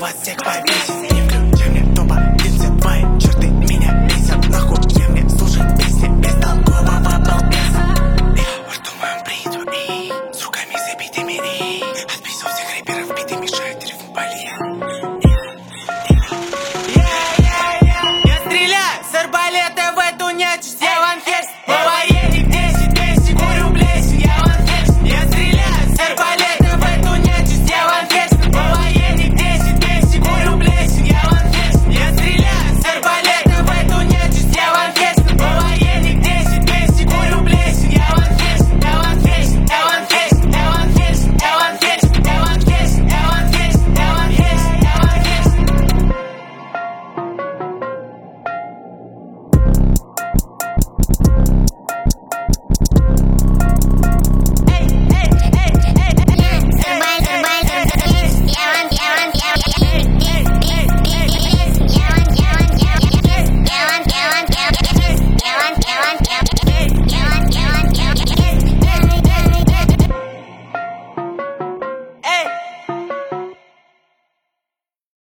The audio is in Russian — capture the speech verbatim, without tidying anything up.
вас всех повесить. Не включай мне топ один, все твои черты меня бесят. Нахуй я мне слушать песни бестолкового балбеса. Я жду мою бритву и с руками забитыми и отписал всех рэперов, биты мешают рифм болеет. Я стреляю с арбалета в эту нечисть.